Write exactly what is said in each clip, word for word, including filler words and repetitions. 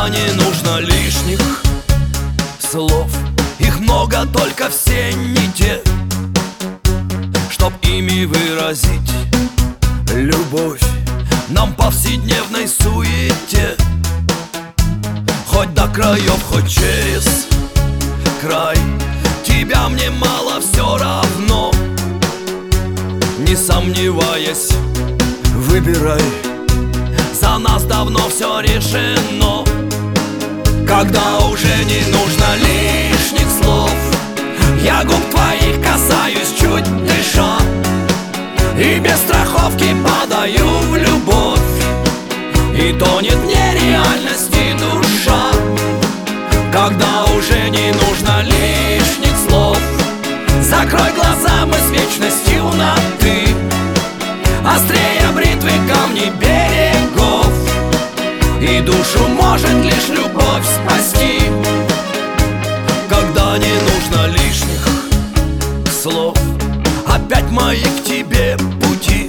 Когда не нужно лишних слов, их много, только все не те, чтоб ими выразить любовь нам повседневной суете. Хоть до краев, хоть через край, тебя мне мало, все равно. Не сомневаясь, выбирай, за нас давно все решено. Когда уже не нужно лишних слов, я губ твоих касаюсь, чуть дыша, и без страховки падаю в любовь, и тонет в нереальности душа. Когда уже не нужно лишних слов, закрой глаза, мы с вечностью на «ты», острее бритвы камни берегов, и душу может лишь любовь спасти. Когда не нужно лишних слов, опять мои к тебе пути,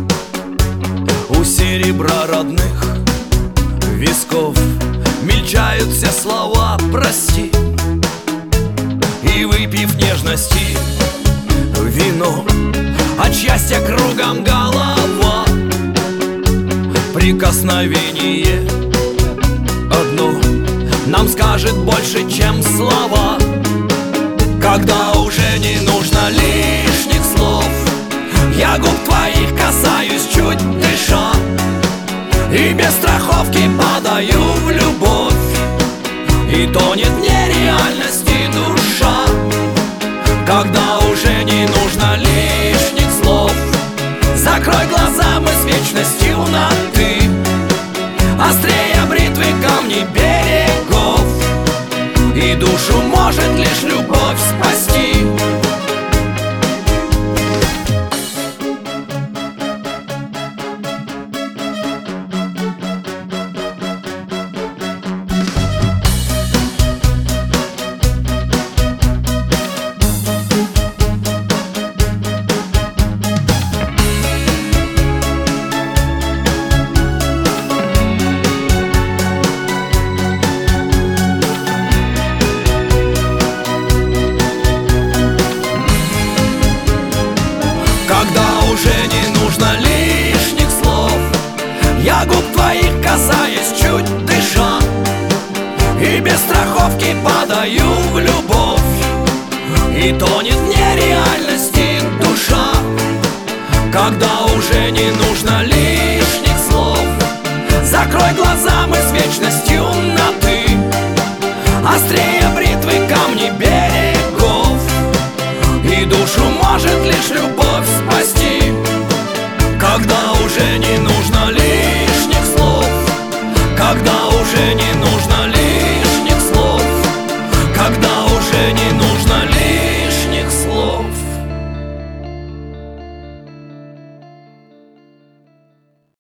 у серебра родных висков мельчают все слова «прости». И выпив нежности вино, от счастья кругом голова, прикосновение одно нам скажет больше, чем слова. Когда уже не нужно лишних слов, я губ твоих касаюсь, чуть дыша, и без страховки падаю в любовь, и тонет в нереальности душа. Когда уже не нужно лишних слов, закрой глаза, мы с вечностью на «ты», острее бритвы камни берегов, и душу может лишь любовь спасти. Когда уже не нужно лишних слов, я губ твоих касаюсь, чуть дыша, и без страховки падаю в любовь, и тонет в нереальности душа. Когда уже не нужно лишних слов, закрой глаза, мы с вечностью на «ты», острее бритвы камни берегов, и душу может лишь любовь спасти. Когда уже не нужно